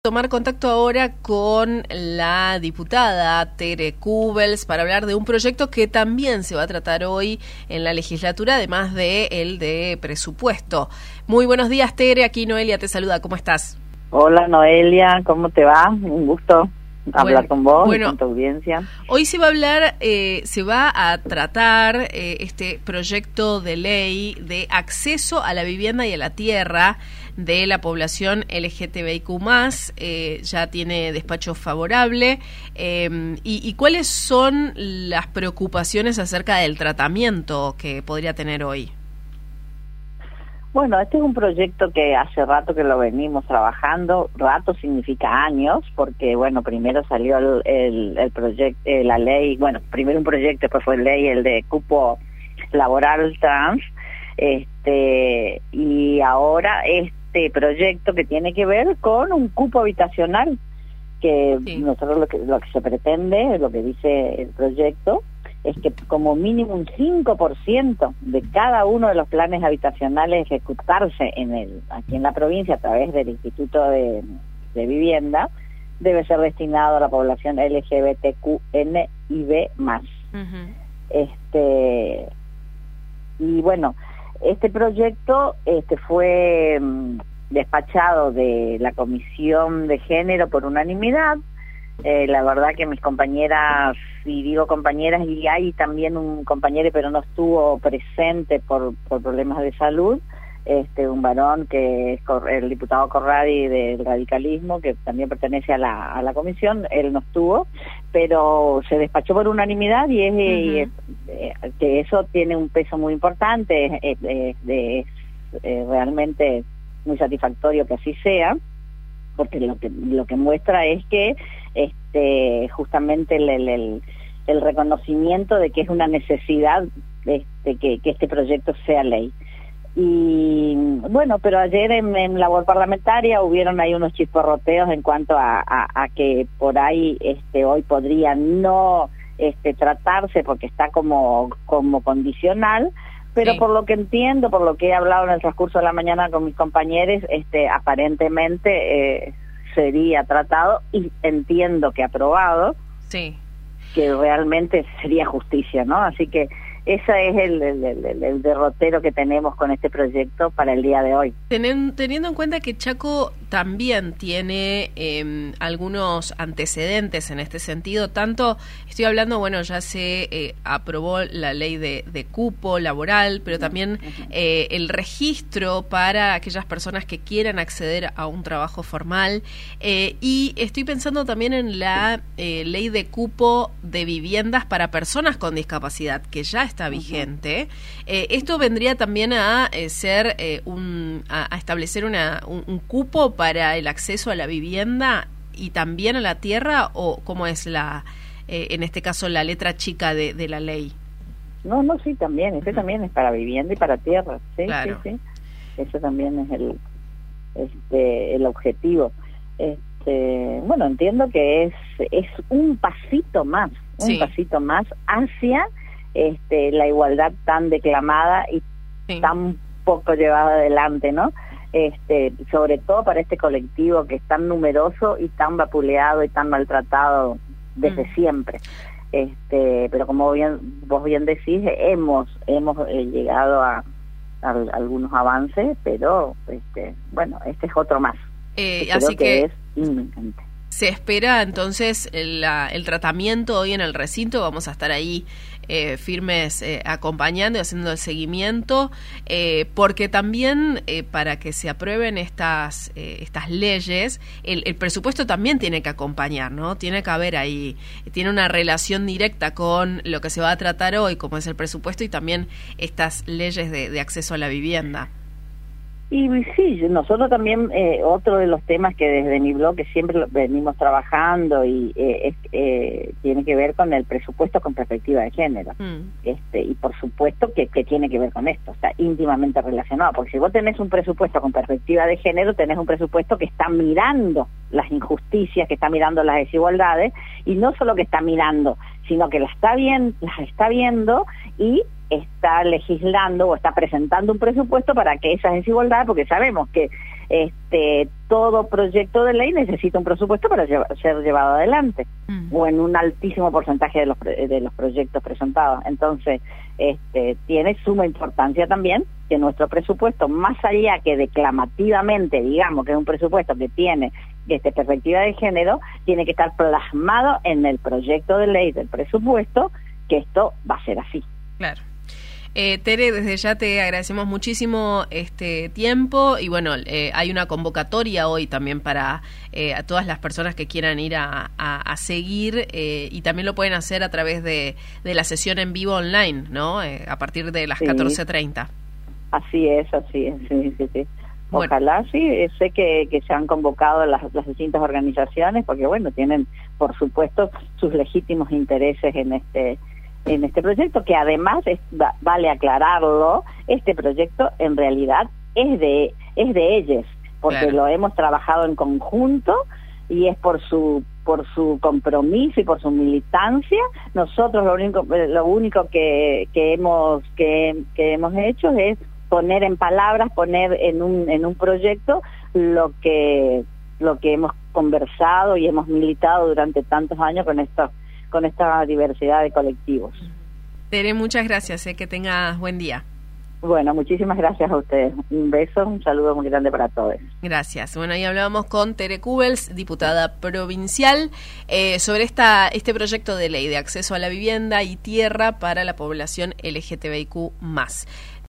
Tomar contacto ahora con la diputada Tere Kubels para hablar de un proyecto que también se va a tratar hoy en la legislatura, además de el de presupuesto. Muy buenos días, Tere, aquí Noelia te saluda, ¿cómo estás? Hola Noelia, ¿cómo te va? Un gusto hablar con vos y con tu audiencia. Hoy se va a hablar, se va a tratar este proyecto de ley de acceso a la vivienda y a la tierra de la población LGTBIQ+, ya tiene despacho favorable, y ¿cuáles son las preocupaciones acerca del tratamiento que podría tener hoy? Bueno, este es un proyecto que hace rato que lo venimos trabajando, rato significa años, porque bueno, primero salió el proyecto, la ley, bueno, primero un proyecto, después fue ley, el de cupo laboral trans, y ahora este proyecto que tiene que ver con un cupo habitacional, que sí. Nosotros lo que se pretende, lo que dice el proyecto, es que como mínimo un 5% de cada uno de los planes habitacionales ejecutarse aquí en la provincia a través del Instituto de Vivienda debe ser destinado a la población LGBTQNIB+. Y bueno, este proyecto fue despachado de la Comisión de Género por unanimidad. La verdad que mis compañeras, y digo compañeras, y hay también un compañero pero no estuvo presente por problemas de salud, un varón que es el diputado Corradi del radicalismo, que también pertenece a la comisión, él no estuvo, pero se despachó por unanimidad y que eso tiene un peso muy importante, es realmente muy satisfactorio que así sea, porque lo que muestra es que justamente el reconocimiento de que es una necesidad que este proyecto sea ley. Y bueno, pero ayer en labor parlamentaria hubieron ahí unos chisporroteos en cuanto a que por ahí hoy podría no tratarse porque está como condicional, pero sí. Por lo que entiendo, por lo que he hablado en el transcurso de la mañana con mis compañeros, aparentemente sería tratado y entiendo que aprobado, sí, que realmente sería justicia, ¿no? Así que ese es el derrotero que tenemos con este proyecto para el día de hoy. Teniendo en cuenta que Chaco también tiene algunos antecedentes en este sentido, tanto estoy hablando, bueno, ya se aprobó la ley de cupo laboral, pero también el registro para aquellas personas que quieran acceder a un trabajo formal, y estoy pensando también en la ley de cupo de viviendas para personas con discapacidad, que ya está vigente. Esto vendría también a ser a establecer un cupo para el acceso a la vivienda y también a la tierra, o cómo es en este caso la letra chica de la ley. No, sí, también, también es para vivienda y para tierra, sí, claro. Sí. Eso también es el objetivo. Bueno, entiendo que es un pasito más, sí. pasito más hacia la igualdad tan declamada y sí. tan poco llevada adelante, ¿no? Sobre todo para este colectivo que es tan numeroso y tan vapuleado y tan maltratado desde siempre. Pero como vos bien decís, hemos llegado a algunos avances, pero bueno, este es otro más. Así que es inminente. Se espera entonces el tratamiento hoy en el recinto. Vamos a estar ahí firmes acompañando y haciendo el seguimiento, porque también para que se aprueben estas leyes, el presupuesto también tiene que acompañar, ¿no? Tiene que haber ahí, tiene una relación directa con lo que se va a tratar hoy, como es el presupuesto, y también estas leyes de acceso a la vivienda. Y sí, nosotros también, otro de los temas que desde mi bloque siempre venimos trabajando y tiene que ver con el presupuesto con perspectiva de género. Y por supuesto que tiene que ver con esto, está íntimamente relacionado, porque si vos tenés un presupuesto con perspectiva de género, tenés un presupuesto que está mirando las injusticias, que está mirando las desigualdades, y no solo que está mirando, sino que las está viendo y está legislando o está presentando un presupuesto para que esas desigualdades, porque sabemos que todo proyecto de ley necesita un presupuesto para ser llevado adelante, o en un altísimo porcentaje de los proyectos presentados. Entonces, tiene suma importancia también que nuestro presupuesto, más allá que declamativamente, digamos que es un presupuesto que tiene perspectiva de género, tiene que estar plasmado en el proyecto de ley del presupuesto, que esto va a ser así. Claro. Tere, desde ya te agradecemos muchísimo este tiempo y bueno, hay una convocatoria hoy también para a todas las personas que quieran ir a seguir y también lo pueden hacer a través de la sesión en vivo online, ¿no? A partir de las 14:30. Así es, sí. Ojalá, bueno. Sí, sé que se han convocado las distintas organizaciones porque, bueno, tienen, por supuesto, sus legítimos intereses en este proyecto, que además, vale aclararlo, este proyecto en realidad es de ellos, porque claro, lo hemos trabajado en conjunto y es por su compromiso y por su militancia. Nosotros lo único que hemos hecho es poner en palabras, poner en un proyecto lo que hemos conversado y hemos militado durante tantos años con esta diversidad de colectivos. Tere, muchas gracias, que tengas buen día. Bueno, muchísimas gracias a ustedes. Un beso, un saludo muy grande para todos. Gracias. Bueno, ahí hablábamos con Tere Kubels, diputada provincial, sobre este proyecto de ley de acceso a la vivienda y tierra para la población LGTBIQ+.